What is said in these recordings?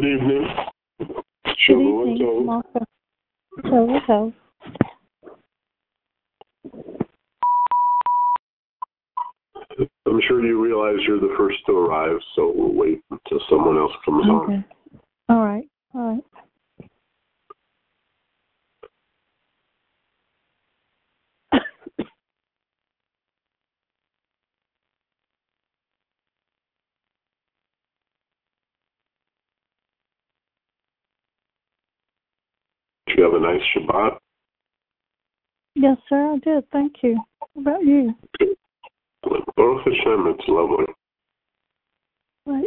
Good evening. Good evening, Martha. Hello. I'm sure you realize you're the first to arrive, so we'll wait until someone else comes on. Okay. All right. Did you have a nice Shabbat? Yes, sir, I did. Thank you. How about you? Baruch Hashem, it's lovely. Right.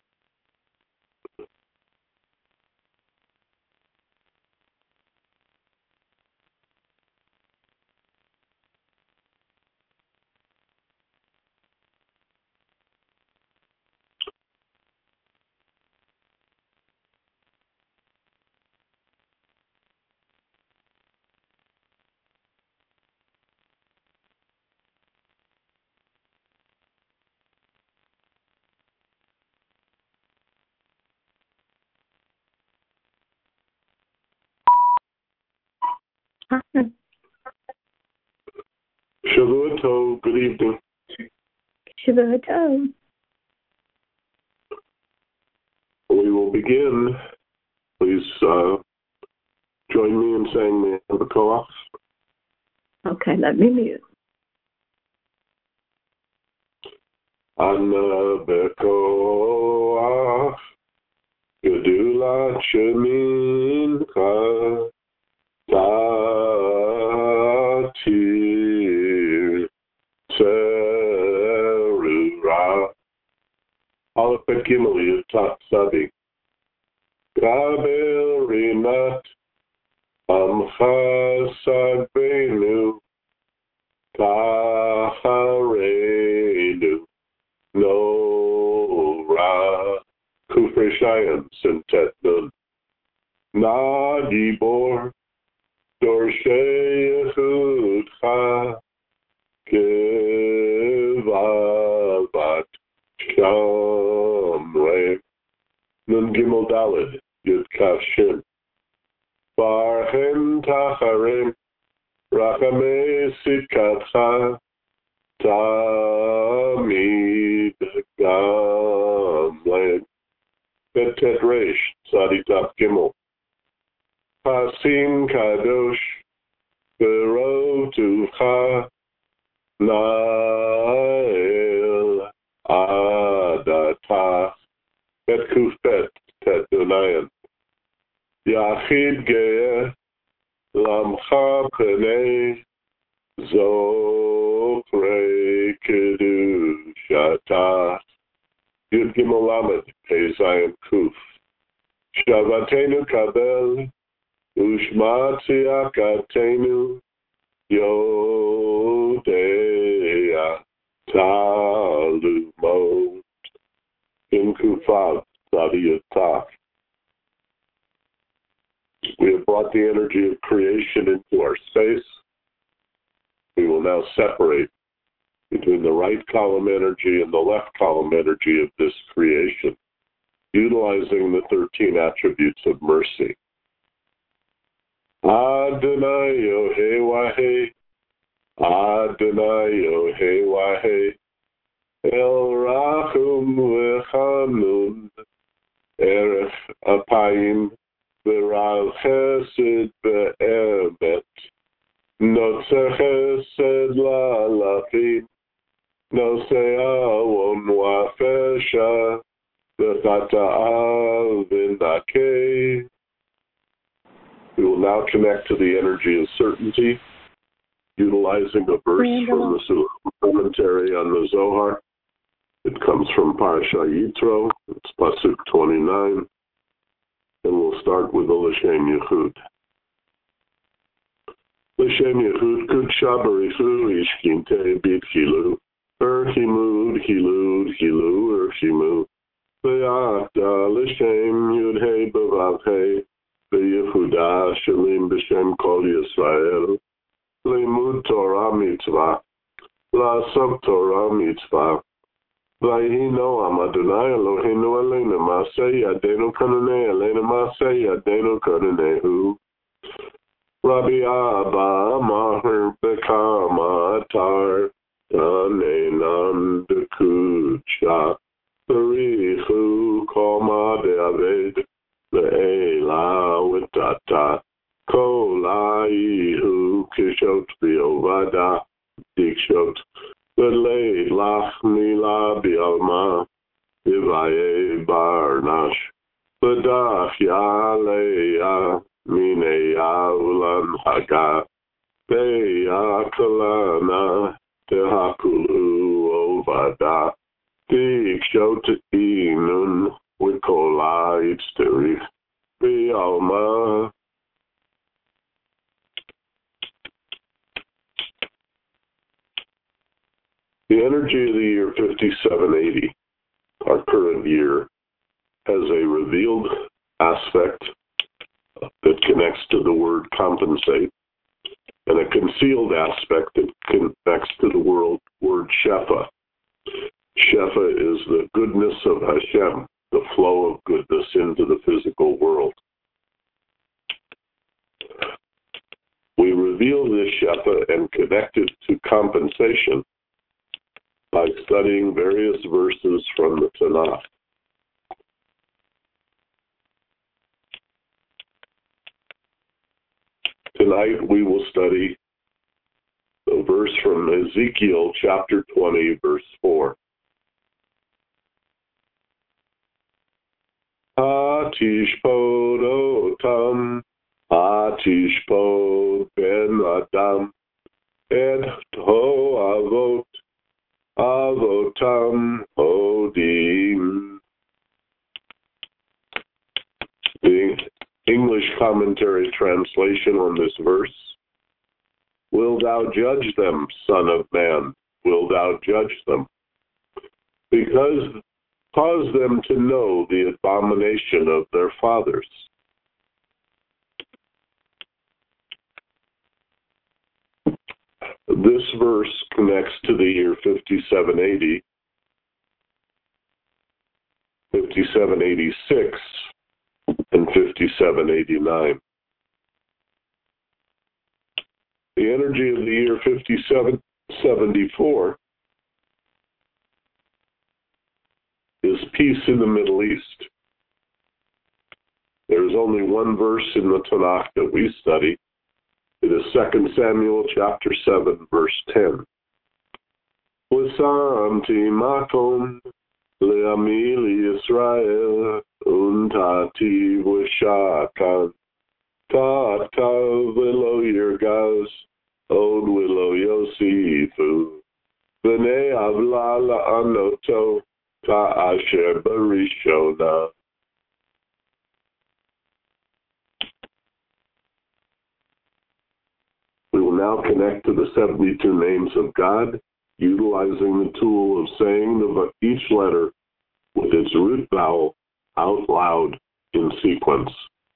Shavua Tov, good evening. Shavua Tov. We will begin. Please join me in saying the Koach. Okay, let me mute. Ana bekoach gedulat shemincha tatir serura Aleph Bet Gimel Yutat Tzadik Kabel Rinat Amcha Sagbeinu Tachareinu Nora Kufre Shayan Sintet Nun Na Gibor Dorshei Yehudcha Kevavat Shamre Nun Gimel Daled Yud Kaf Shin Barhem Tacharim Rachamei Sitkatcha Tamid Gamled Betet Reish Tzaditaf Gimel Hasim Kadosh Berotucha Nael Adatach Bet Kuf Bet Tet Dunayan Yachid Ge'eh Lamcha Pnei Zokrei Kedushatach Yud Gimel Lamed Pei Zayin Kuf Shavatenu Kabel Ushma Tziyakatenu Yodea Talumot In Kufav Tzadiyatach. We have brought the energy of creation into our space. We will now separate between the right column energy and the left column energy of this creation, utilizing the 13 attributes of mercy. Adonai Yohei Wahei, Adonai Yohei Wahei, El Rachum V'Chanun, Erech Apayim, V'Ral Chesed V'Emet, Notzer Chesed La'alafim, Nosei Awon Wa'Fesha, V'Chata'al V'Nakei. We will now connect to the energy of certainty, utilizing a verse from the commentary on the Zohar. It comes from Parasha Yitro. It's Pasuk 29. And we'll start with the L'Shem Yechud. L'Shem Yechud Kudsha Barichu Ishkinte B'Tchilu Erchimud Hilud Hilu Erchimu V'Yachda L'Shem Yudhei B'Vavhei V'Yehuda Shalim B'Shem Kol Yisrael Limud Torah Mitzvah La'asok Torah Mitzvah Vahino Amadonai Eloheinu Elena Masei Adeno Kanane Elena Masei Adeno Kananehu Rabbi Abba Maher Bekama Atar Anenam Dekucha Barihu Koma de Aved Le'ela Witata Kolaihu Kishot Biovada Dikshot Lei Lach Mila Bialma Ivaye Barnash Badach Yaleya Mineya Ulan Haga Beya Kalana Tehakulu Ovada Dikshot Inun Wikola Itzterich Bialma. The energy of the year 5780, our current year, has a revealed aspect that connects to the word compensate and a concealed aspect that connects to the word Shefa. Shefa is the goodness of Hashem, the flow of goodness into the physical world. We reveal this Shefa and connect it to compensation by studying various verses from the Tanakh. Tonight we will study the verse from Ezekiel chapter 20, verse 4. Hatishpod otam, hatishpod ben adam, et ho'avot, avotam hodim. The English commentary translation on this verse: Will thou judge them, Son of Man? Will thou judge them? Because cause them to know the abomination of their fathers. This verse connects to the year 5780, 5786, and 5789. The energy of the year 5774 is peace in the Middle East. There is only one verse in the Tanakh that we study. It is 2 Samuel chapter 7, verse 10. Wasamti makom le'ami li'Yisrael untati v'shakan tat kav v'lo yirgaz od v'lo yosifu v'nei avla la'anoto ka'asher barishona. We will now connect to the 72 names of God, utilizing the tool of saying each letter with its root vowel out loud in sequence.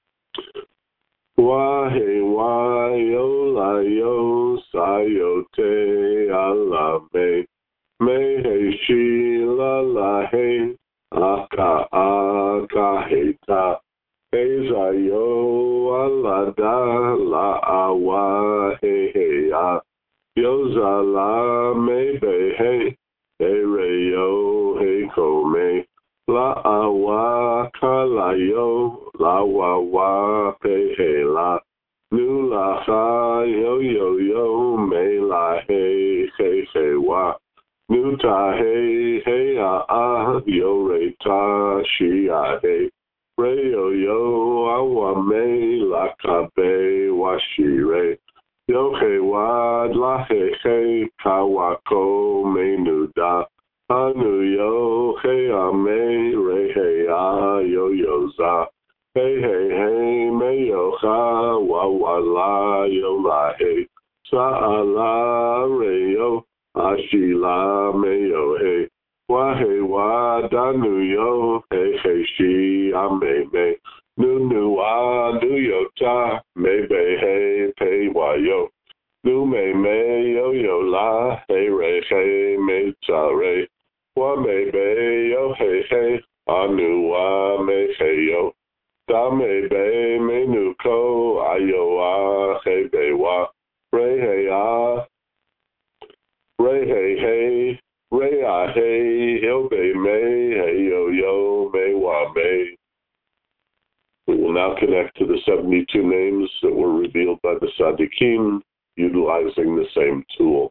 Wahe wayo layo sayote alame mehe shila lahe aka akaheta Ezayo alada la awa he he ya yozala me be he ereyo he kome la awa kalayo la wa pe he la nu la ha yo yo yo me la he wa nu ta he yo re ta shi he Reyo yo awame lakabe washire yohe wad lahehe kawako menuda anu yo he ame rehe yo yoza hey hey hey me yoha wawala yo lahe saala reyo ashila me yo hey Wahe wa danu yo he he shi ame me nu wa nu yo ta me be he pe wa yo nu me yo la he re he me ta re wa me be yo hey hey, anu wa me hey yo, da me be me nu ko, ayo wa hey be wa, re hey ah, re hey hey, re ah hey, yo be me, hey yo yo, me wa me. We will now connect to the 72 names that were revealed by the Tzaddikim, utilizing the same tool.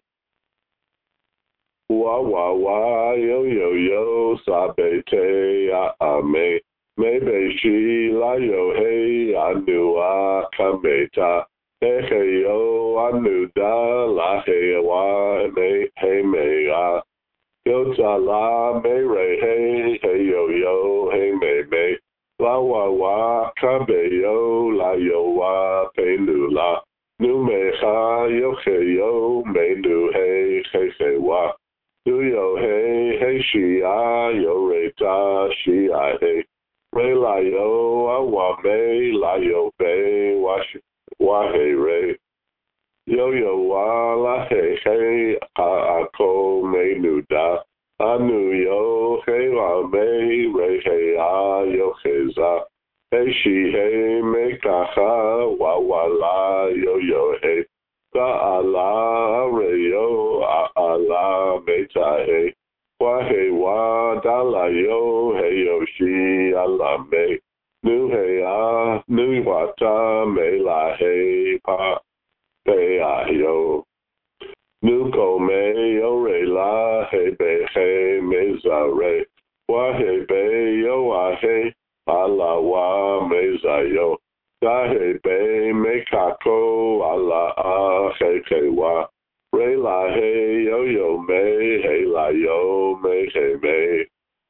Wa wa wa yo yo yo sabe te me be shi la yo hey anu a kameta he yo anu da la he wa me hey me yo ta la me re hey yo hey me la wa wa kabe yo la yo wa pe nu la nu me ha yo he yo me nu hey wa. Do yo hey hey she yo re ta she hey re la yo wa me la yo be wa hey re yo yo wa la hey ko me nu da anu yo hey la me re hey yo hey za hey she hey me ka wa la yo hey da ala re yo ala meta he wa he wa da la yo he yo shi ala me nu he nu wa ta me la he pa pe yo nu ko me yo re la he be me za re wa he be yo he ala wa me za yo da he be me kako ala he wa re la he yo me he la yo me he me.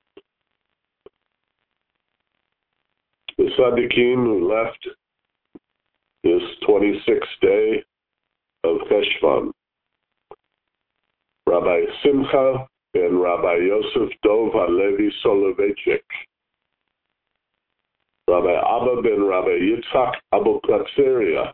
The Tzaddikim who left this 26th day of Cheshvan, Rabbi Simcha and Rabbi Yosef Dov Halevi Soloveitchik, Rabbi Abba ben Rabbi Yitzhak Abukatseria.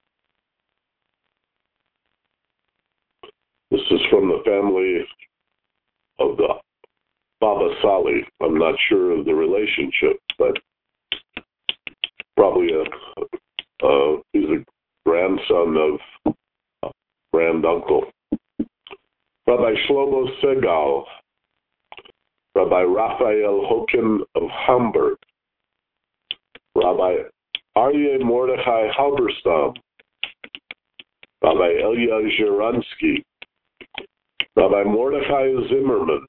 This is from the family of the Baba Sali. I'm not sure of the relationship, but probably he's a grandson of granduncle. Rabbi Shlomo Segal, Rabbi Raphael Hokin of Hamburg, Rabbi Aryeh Mordechai Halberstam, Rabbi Elia Zhiransky, Rabbi Mordechai Zimmerman,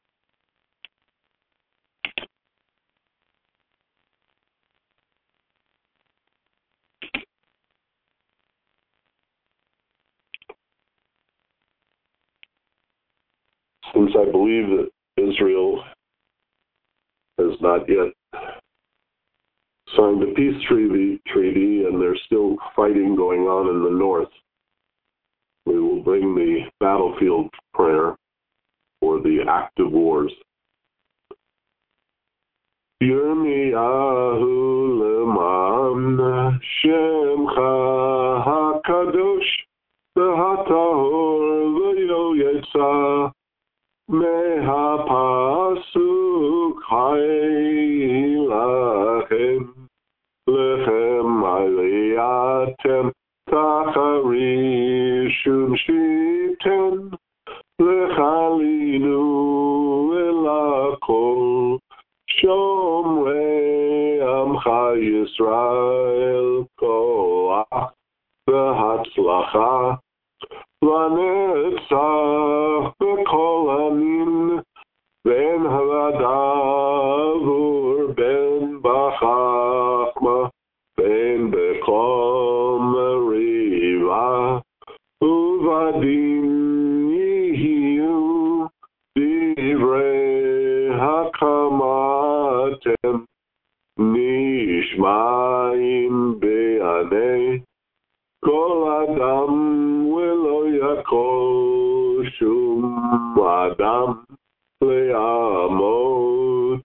since I believe that Israel has not yet signed a peace treaty and there's still fighting going on in the north, we will bring the battlefield prayer for the active wars. Yirmiyahu leman Shemcha HaKadosh v'hatahor v'yo yetza me'hapasuk ha'ilachem lechem aliyatem tacharishun shiten lechalinu elakol shomrei amcha Yisrael koach v'hatzlacha v'netzach b'kol amin ben havadavur ben b'chachma ben b'kol meriva uvadim yihiyu divrei hakamatem nishmaim be'anei kol adam v'lo yakol shum adam le'amod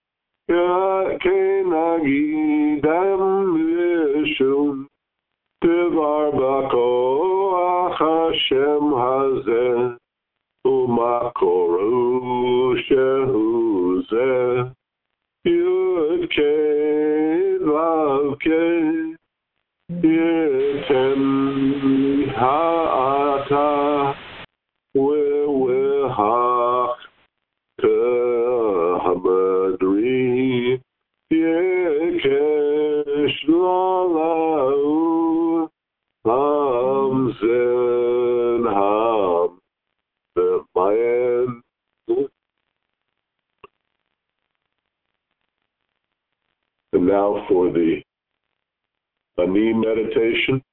kenagidem v'shum devar b'koach Hashem hazeh Makoru Shehu Zeh Yud Kei Vav Kei Yitem Ha'ata Wewehach Kehamadri Yekesh Lalau Hamzen Ham Mayan. And now for the Ani meditation.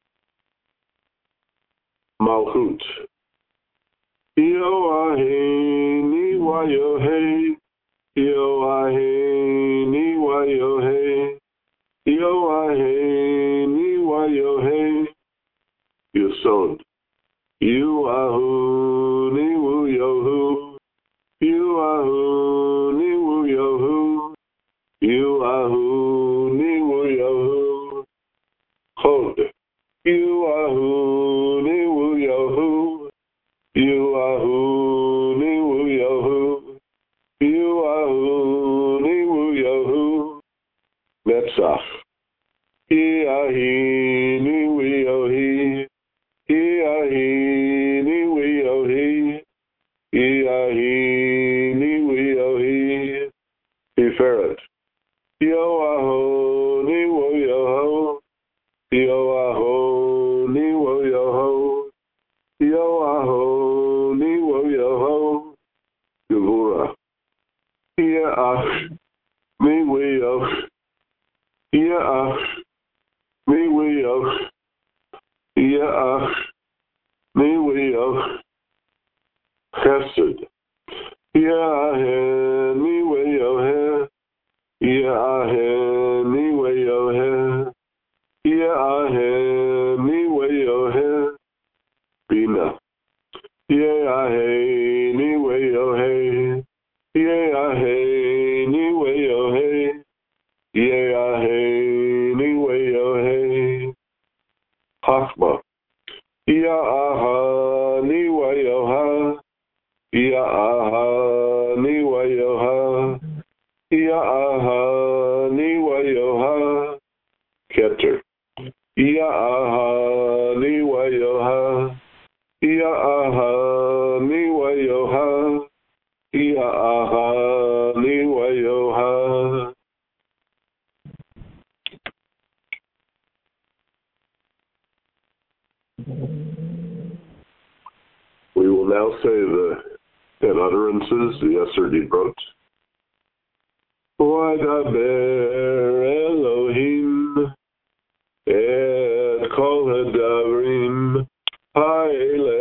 Malchut. Yoaheni wa yohei. Yoaheni wa yohei. Yoaheni wa yohei. Yesod. Yuahu ni wu yohu. Yuahu ni wu yohu. Yuahu ni wu yohu. Chod. Yuahu ni wu yohu. Yuahu ni wu yohu. Yuahu ni wu yohu. Netzach. Iahi ni wu yohi. Iahi ni wu yohi. Iahi ni wu yohi. Tiferet. Yoahu ni wu yoho. Yoahu ni wu yoho. Yoahu ni wu yoho. Gevura. Yaach ni wu yoh. Yaach ni wu yoh. Yaach ni wu yoh. Chesed. Yahe ni wu yohe. Yahe ni wu yohe. Yahe ni wu yohe. Bina. Yahe ni wu yohe. Yahe ni wu yohe. Yahe ni wu yohe. Chachma. Ya'aha ni wu yoha. Ya'aha ni wu yoha. Ya'aha ni wu yoha. Keter. Ya'aha ni wu yoha. Ya'aha ni wu yoha. Ya'aha ni wu yoha. We will now say the 10 utterances, the Yesser Dibrot. Vaydaber Elohim et kol hadavrim ha'ele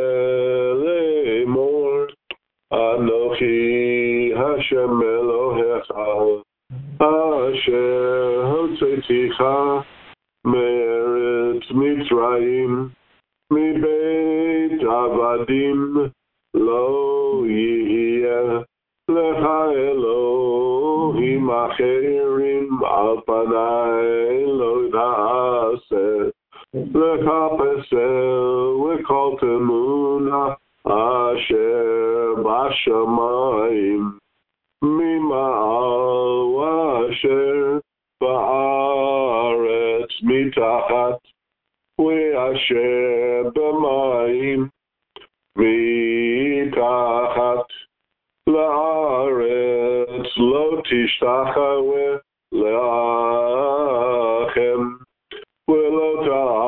lemor Anochi Hashem Elohecha asher hotzeticha me'eretz Mitzrayim מבית עבדים לא יהיה לך אלוהים אחרים על פניי לא תעשה לך פסל וכל תמונה אשר בשמיים ממעל ואשר בארץ מתחת ואשר במים מתחת לארץ לא תשתחווה לכם ולא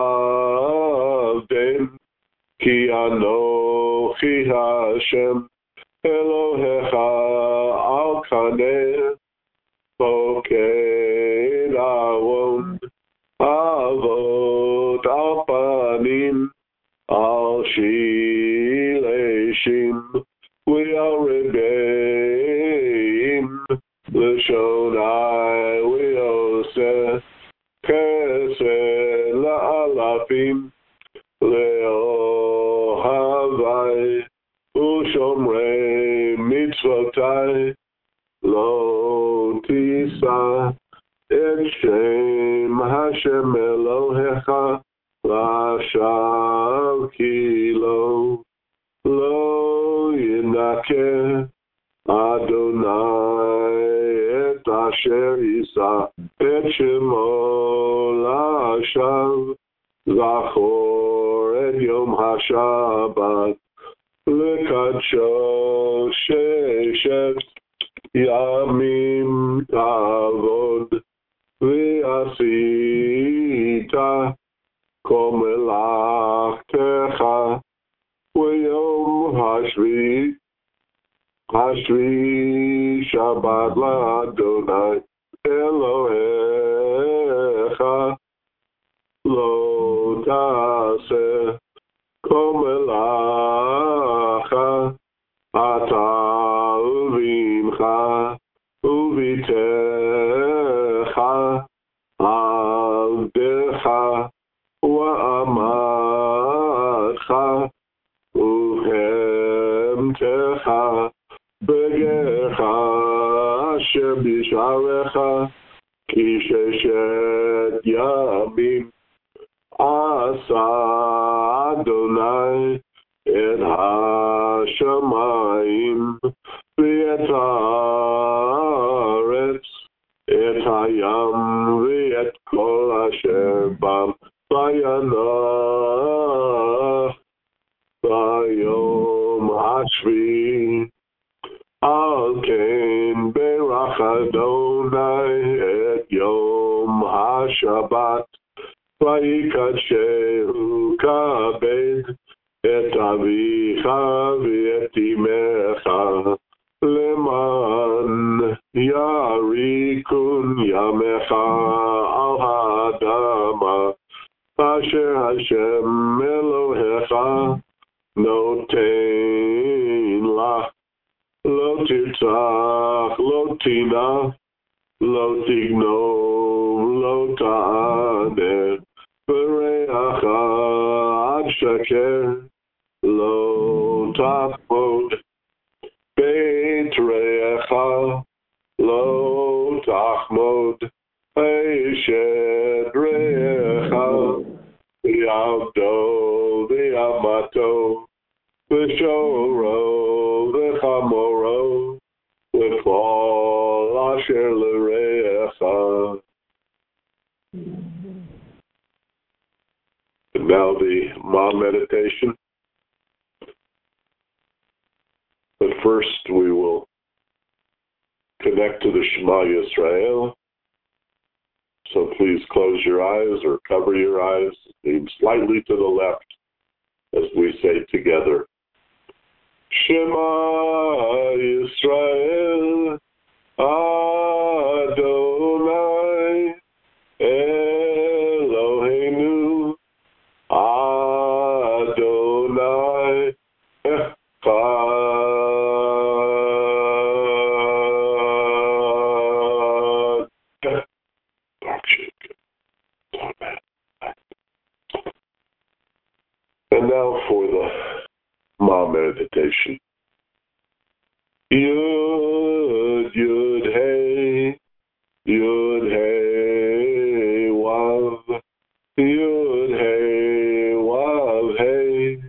תעבדם כי אנוכי השם אלוהיך על קנה פוקד ארון אבות על פנים על שילשים ועל רגעים לשוני ועושה חסד לאלפים לאוהבי ושומרי מצוותי לא תישא את שם השם אלוהיך לשווא כי לא ינצח Yake Adonai et asher Yisa et Shemo Lashav Zachor et Yom HaShabbat Lekadsho Sheshet Yamim Tavod V'asita Kol melachtecha V'yom Hashvi Shabbat LaAdonai Elohecha Lo Taseh Kol melacha Ata Uvincha Uvitecha Avdecha Wa'amadcha Uhemtecha Begecha Asher Bisharecha Ki Sheshet Yamim Asa Adonai Et HaShamayim V'et Haaretz Et Hayam V'et Kol Asher Bam Vayanach Vayom Hashvi Al Ken Berach Adonai Et Yom HaShabbat Vayikadshehu Kabed Et Avicha V'et Imecha Leman Yarikun Yamecha Al Ha'adama Asher Hashem Elohecha Notein Lach Lo Tirtzach Lo Tina Lo Tignom Lo Ta'aner V'reacha Ad Sheker Lo Tachmod Beit Reacha Lo Tachmod Eshet Reacha V'yavdo V'yamato V'shoro V'chamoro V'chol Asher L'reacha. And now the Ma meditation. But first we will connect to the Shema Yisrael. So please close your eyes or cover your eyes. Lean slightly to the left as we say together. Shema Yisrael Adonai Eloheinu Adonai Echad. And now for the Ma meditation. Yud, Yud, Hey, Yud, Hey, Wav, Yud, Hey, Wav, Hey,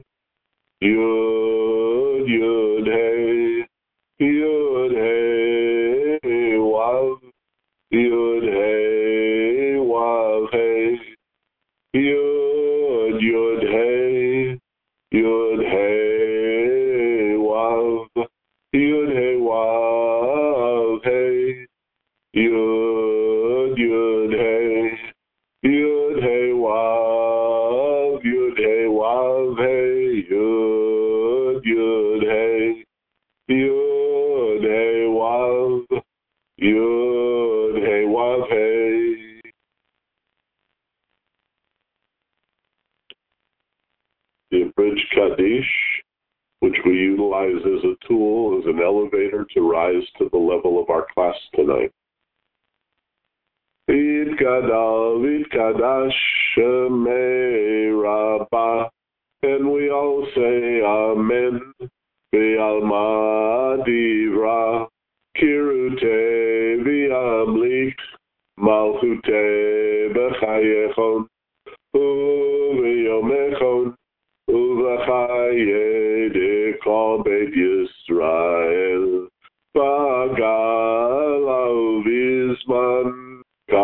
Yud, Yud, Hey, Yud, Hey, Wav, Yud, Hey, Wav, Hey, Yud, Yud, Hey, Yud, Hey, Wav, Yud, Hey, Wav, Hey, Yud, Yud, Hey, Yud, Hey, Wav, Yud, Hey, Wav, Hey, Yud, Yud, Hey, Yud, Hey, Wav, Yud, Hey, Wav, Hey. The abridged Kaddish, which we utilize as a tool, as an elevator to rise to the level of our class tonight. Yitkadal, Yitkadash, Shemei Rabbah, and we all say Amen. V'alma divra, kirute v'amlik, malchute b'chayechon, u'v'yomechon, u'v'chaye dekol beit Yisrael. Israel, Bagalav Izman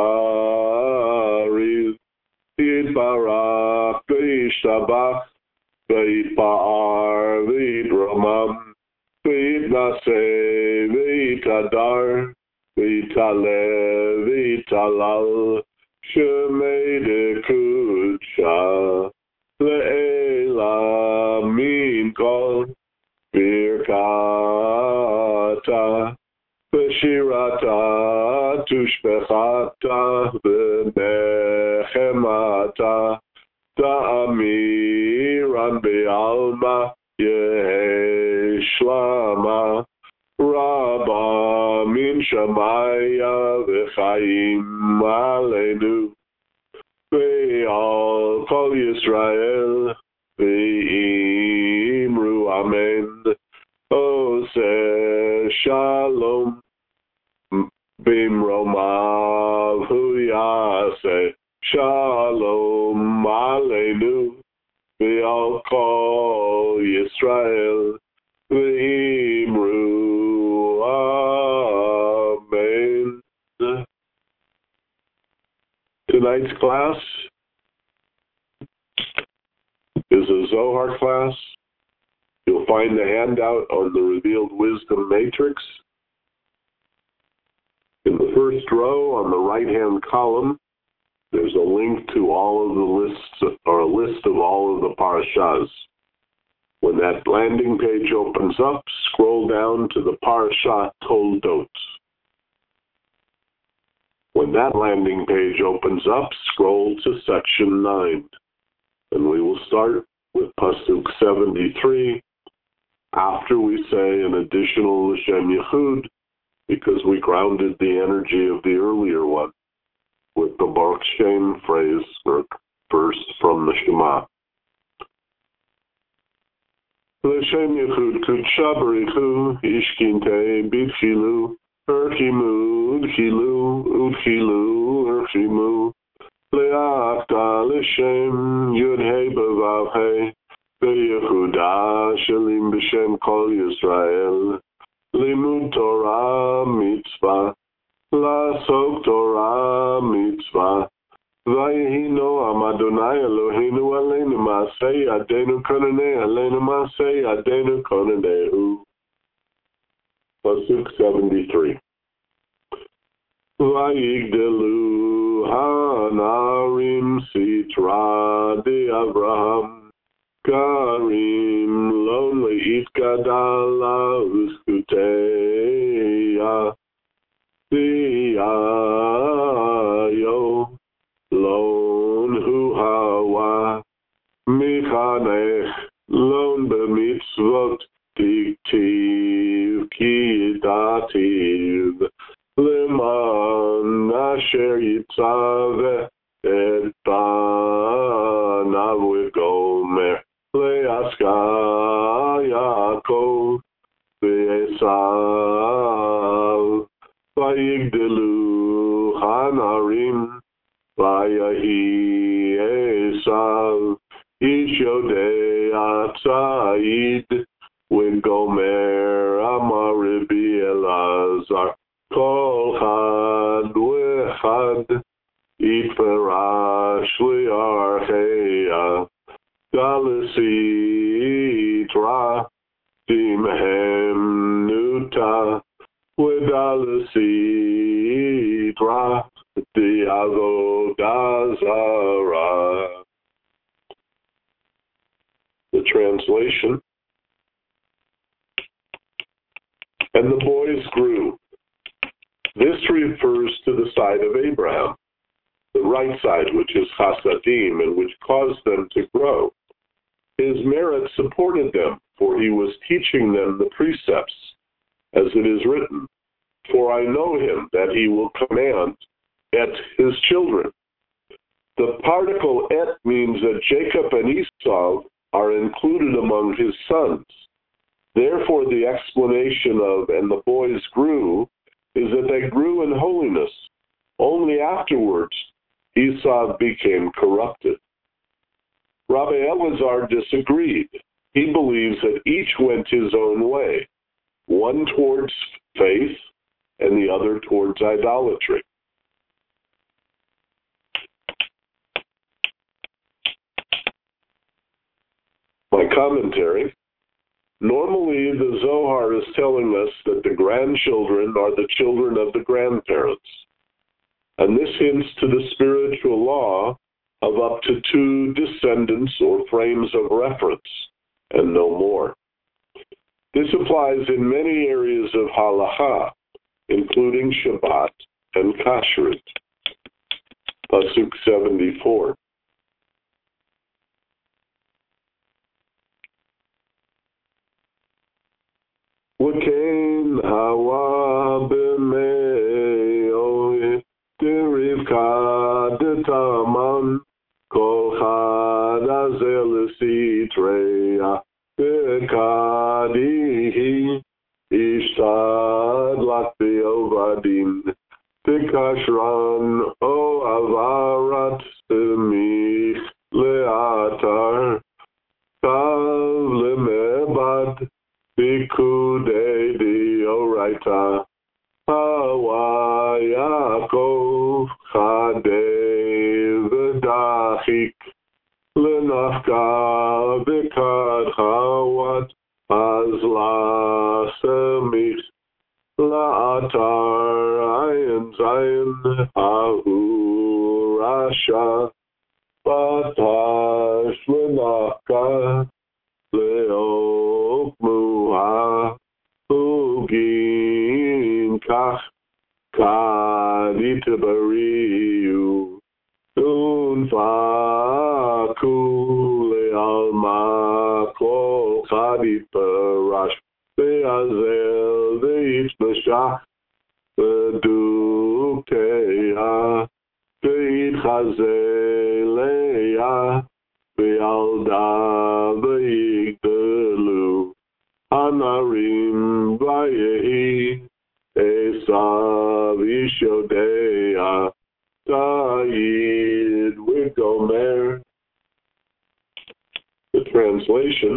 Kariv, Yitbarach V'Yishtabach, V'Yitpa'ar V'Yitramam, V'Yitnaseh V'Yitadar, V'Yitaleh V'Yitalal, Shemei Dekudsha, Le'ela Min Kol, Birkata, V'Shirata, Tushbechata, V'Nechemata, Ta'amiran Be'alma, Yeshlama, Rabba Min Shamaya, V'Chaim Aleinu, Ve'al Kol Yisrael, Ve'imru Amen, Oseh Shalom, Bimromav Huyaseh Shalom Aleinu, Ve'al Kol Yisrael, Ve'imru Amen. Tonight's class is a Zohar class. You'll find the handout on the Revealed Wisdom Matrix. In the first row on the right-hand column, there's a link to all of the lists, or a list of all of the parashas. When that landing page opens up, scroll down to the parasha Toldot. When that landing page opens up, scroll to section 9. And we will start with Pasuk 73 after we say an additional L'Shem Yechud, because we grounded the energy of the earlier one with the Baruch Shem phrase or verse from the Shema. L'Shem Yechud Kudsha Barichu Ishkinte Bitchilu Urchimu Udchilu Udchilu Urchimu Le'achta L'Shem Yud-Hei B'Vav Hei Be'Yehuda Shalim B'Shem Kol Yisrael Limud Torah Mitzvah La'asok Torah Mitzvah Vayehi Noam Adonai Eloheinu Aleinu Ma'aseh Yadenu Konanei Aleinu Ma'aseh Yadenu Konanehu. Pasuk 73. Vayigdelu Hanarim Sitra de Abraham Karim Lonely Itkadala Uskuteya Diayo Lon Hu Hawa Michanech Lon B'mitzvot Diktiv Kidativ Leman Asher Yitzaveh Et Banav V'Gomer Le'aska Yaakov V'Esav Vayigdelu Hanarim Vayahi Esav Ish Yodei Atzayid V'Gomer Amar Rabbi Elazar Kol Chad V'Chad Yitfarash Li'archeya Dalasitra Dimhem Nuta V'Dalasitra Diavodazara. The translation. And the boys grew. This refers to the side of Abraham, the right side, which is Chasadim, and which caused them to grow. His merit supported them, for he was teaching them the precepts, as it is written, For I know him, that he will command et his children. The particle et means that Jacob and Esau are included among his sons. Therefore, the explanation of, and the boys grew, is that they grew in holiness. Only afterwards, Esau became corrupted. Rabbi Elazar disagreed. He believes that each went his own way. one towards faith and the other towards idolatry. My commentary. Normally, the Zohar is telling us that the grandchildren are the children of the grandparents. And this hints to the spiritual law of up to 2 descendants or frames of reference, and no more. This applies in many areas of halacha, including Shabbat and Kashrut. Pasuk 74. Wakain hawa b'meo dirivka detaman kol chad azel sitreya b'kadihi ishtad lak b'ovadim b'kashran o avarat semich leatar kav lemebad Bikude dioraita Hawa Yaakov Chadeh V'dachik Lenafka V'kad Hawat Azla Semich La'atar Ayin Zayin Ahu Rasha Batash Lenafka Leo Muha Ugin Kach Kaditibariu Unfaku Lealma Kol Kadiparash Beazel Veitmashach Bedukteha Beitchazeleya Bealda Beigdelu Anarim Vayehi Esav Ishodea Taid Wigomer. The translation.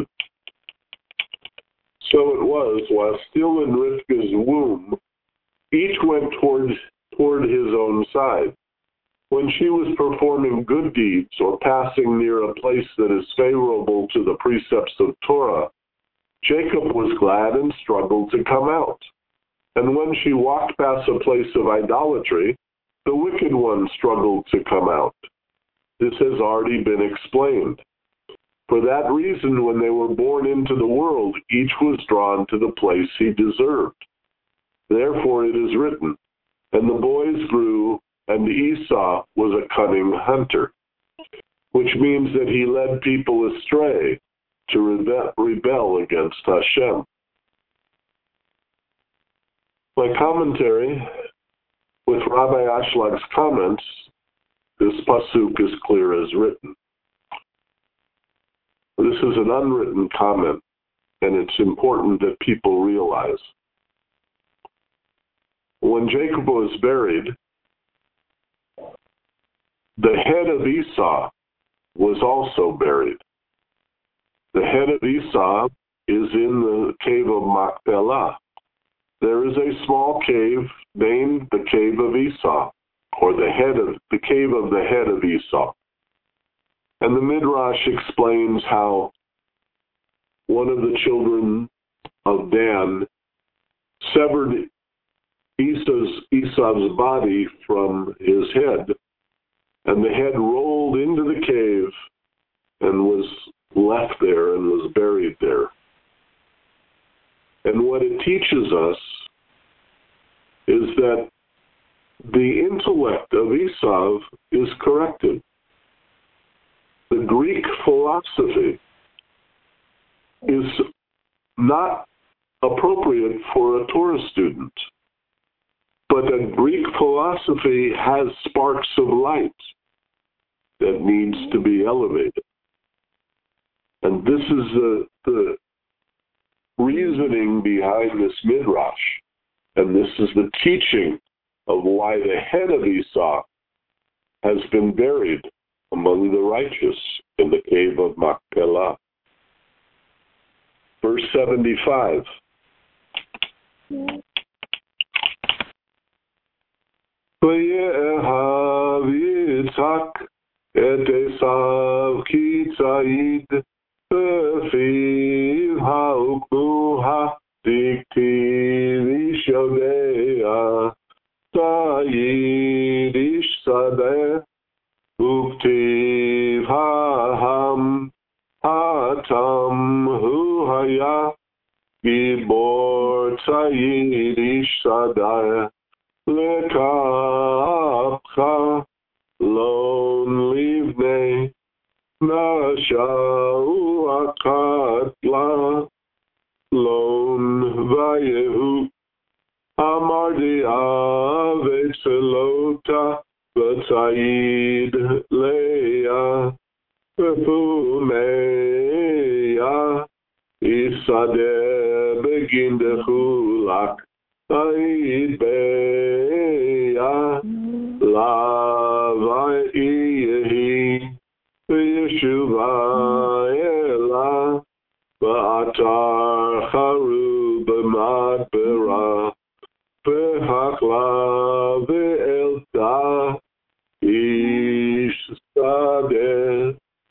So it was, while still in Rivka's womb, each went toward his own side. When she was performing good deeds or passing near a place that is favorable to the precepts of Torah, Jacob was glad and struggled to come out. And when she walked past a place of idolatry, the wicked one struggled to come out. This has already been explained. For that reason, when they were born into the world, each was drawn to the place he deserved. Therefore it is written, and the boys grew, and Esau was a cunning hunter, which means that he led people astray to rebel against Hashem. My commentary, with Rabbi Ashlag's comments, this pasuk is clear as written. This is an unwritten comment, and it's important that people realize. When Jacob was buried, the head of Esau was also buried. The head of Esau is in the cave of Machpelah. There is a small cave named the Cave of Esau, or the cave of the head of Esau. And the Midrash explains how one of the children of Dan severed Esau's body from his head, and the head rolled into the cave and was left there and was buried there. And what it teaches us is that the intellect of Esau is corrected. The Greek philosophy is not appropriate for a Torah student, but the Greek philosophy has sparks of light that needs to be elevated. And this is the reasoning behind this midrash, and this is the teaching of why the head of Esau has been buried among the righteous in the cave of Machpelah. Verse 75. ויאהב יצחק את עשיו כי ציד, בפיו האוקנוה דכתיב איש יודע, ציד איש שדה, וכתיב העם, התם הוא היה, גיבור ציד איש שדה, לקחך לון לבני, נשאו הקטלה, לון ויהו, אמרתי אבצלותה, וציד לאה, ופומיה, יסדה בגין דחולק, היית ביה, לבה יהי, וישובה אלה, ואתר חרו במדברה, והקלה ואלתה, איש שדה.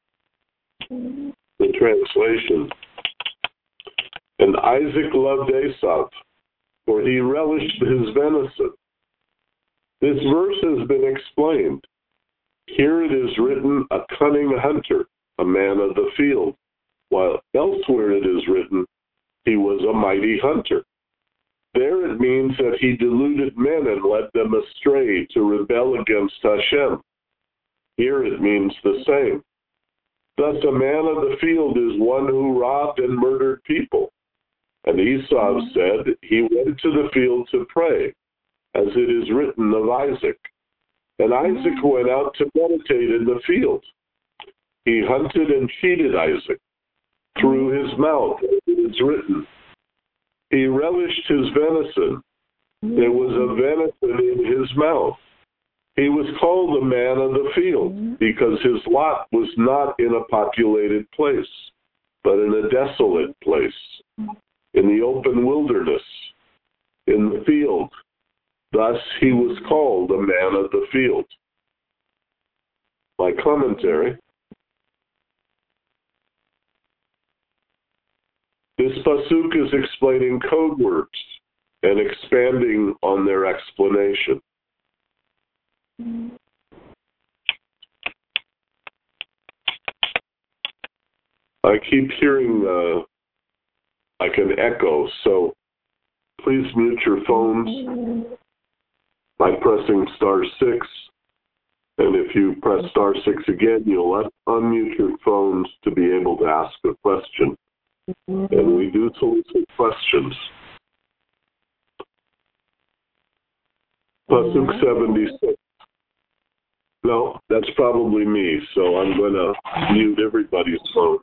The translation. And Isaac loved Esau, for he relished his venison. This verse has been explained. Here it is written, a cunning hunter, a man of the field, while elsewhere it is written, he was a mighty hunter. There it means that he deluded men and led them astray to rebel against Hashem. Here it means the same. Thus, a man of the field is one who robbed and murdered people. And Esau said he went to the field to pray, as it is written of Isaac. And Isaac went out to meditate in the field. He hunted and feeded Isaac through his mouth, as it is written. He relished his venison. There was a venison in his mouth. He was called the man of the field because his lot was not in a populated place, but in a desolate place, in the open wilderness, in the field. Thus, he was called a man of the field. My commentary. This pasuk is explaining code words and expanding on their explanation. I keep hearing like an echo, so please mute your phones by pressing *6. And if you press *6 again, you'll unmute your phones to be able to ask a question. And we do solicit questions. Pasuk 76. No, that's probably me, so I'm going to mute everybody's phone.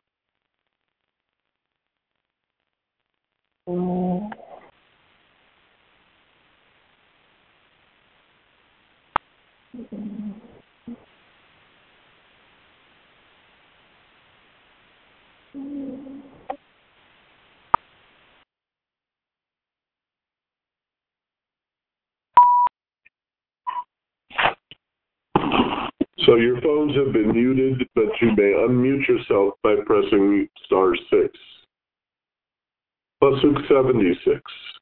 So your phones have been muted, but you may unmute yourself by pressing *6. Pasuk 76.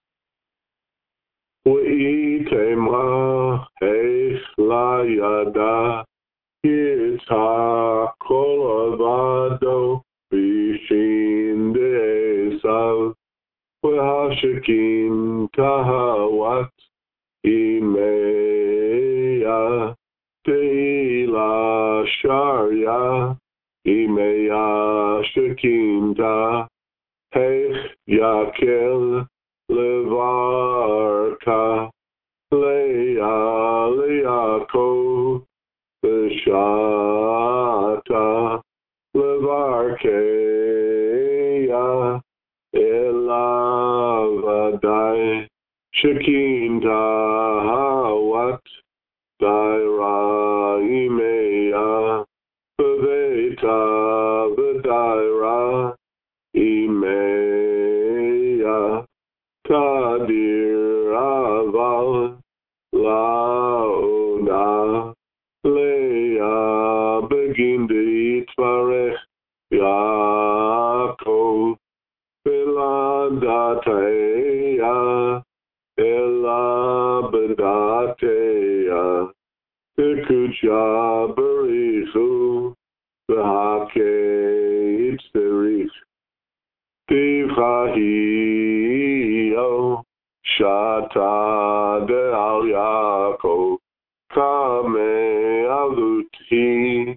V'itema eich layada yitzhak kol avado v'shin de'esav v'hashekim tahawat imeya Teila Sharia Imeya Shekinta Hech Yakel Levarka Leia Leako Beshata Levarkeya Elavadai Shekinta Hawat Daira Imeya Vaveta Vadaira Imeya Kadir Tekucha berichu, v'hakei tzerich, tivchahio, shata de'al Yaakov, kame aluti,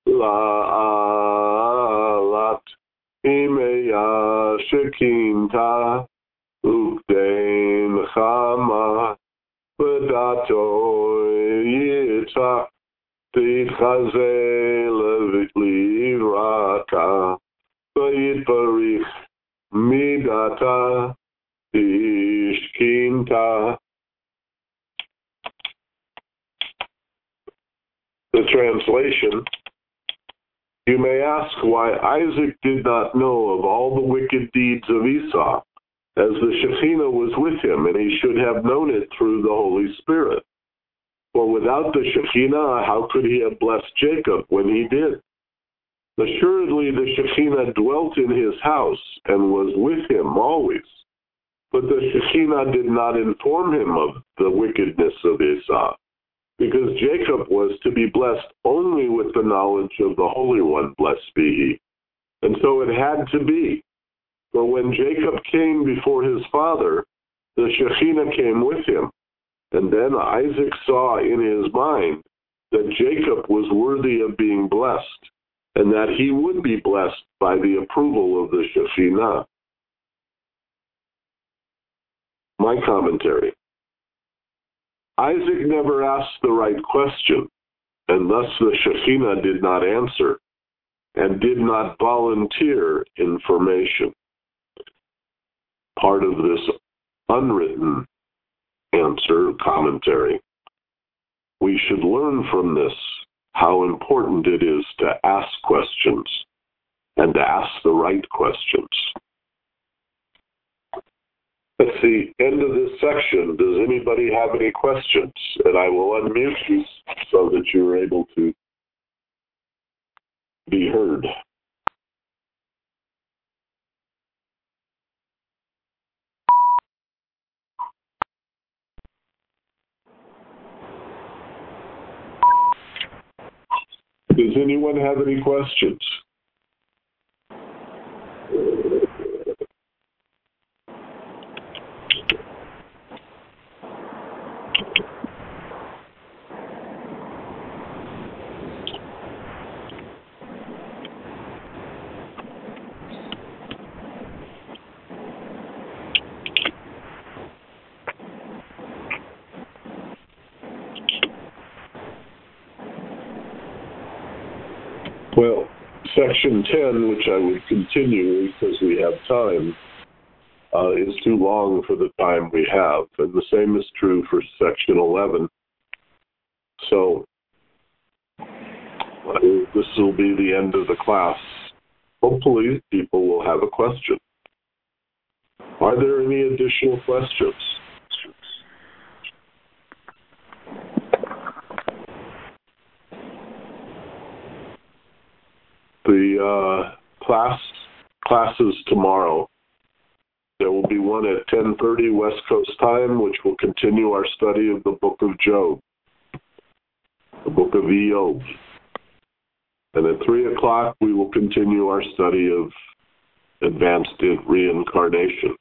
la'alat, imeya shekinta, ukdein chama, v'dato yitzhak, titchaze livraka, v'yitbarich midata, ishkinta. The translation: you may ask why Isaac did not know of all the wicked deeds of Esau, as the Shekhinah was with him, and he should have known it through the Holy Spirit. For without the Shekhinah, how could he have blessed Jacob when he did? Assuredly, the Shekhinah dwelt in his house and was with him always. But the Shekhinah did not inform him of the wickedness of Esau, because Jacob was to be blessed only with the knowledge of the Holy One, blessed be he. And so it had to be. For when Jacob came before his father, the Shekhinah came with him. And then Isaac saw in his mind that Jacob was worthy of being blessed, and that he would be blessed by the approval of the Shekhinah. My commentary. Isaac never asked the right question, and thus the Shekhinah did not answer, and did not volunteer information. Part of this unwritten answer commentary. We should learn from this how important it is to ask questions and to ask the right questions. That's the end of this section. Does anybody have any questions? And I will unmute you so that you're able to be heard. Does anyone have any questions? Well, section 10, which I would continue because we have time, is too long for the time we have. And the same is true for section 11. So this will be the end of the class. Hopefully people will have a question. Are there any additional questions? The classes tomorrow. There will be one at 10:30 West Coast time, which will continue our study of the book of Job, the book of Job. And at 3 o'clock, we will continue our study of advanced reincarnation.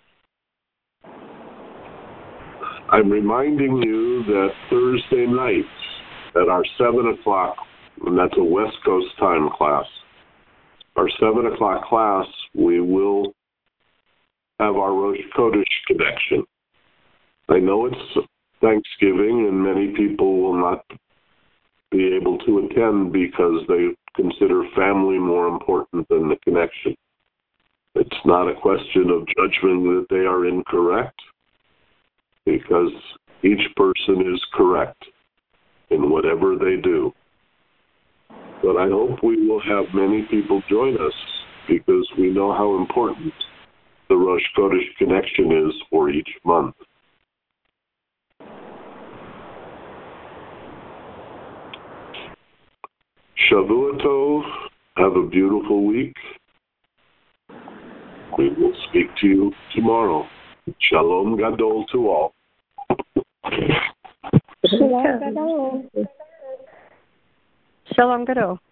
I'm reminding you that Thursday night at our 7 o'clock, and that's a West Coast time class, our 7 o'clock class, we will have our Rosh Chodesh connection. I know it's Thanksgiving and many people will not be able to attend because they consider family more important than the connection. It's not a question of judgment that they are incorrect, because each person is correct in whatever they do. But I hope we will have many people join us because we know how important the Rosh Chodesh connection is for each month. Shavua Tov, have a beautiful week. We will speak to you tomorrow. Shalom Gadol to all. Shalom Gadol. Shalom Gadol.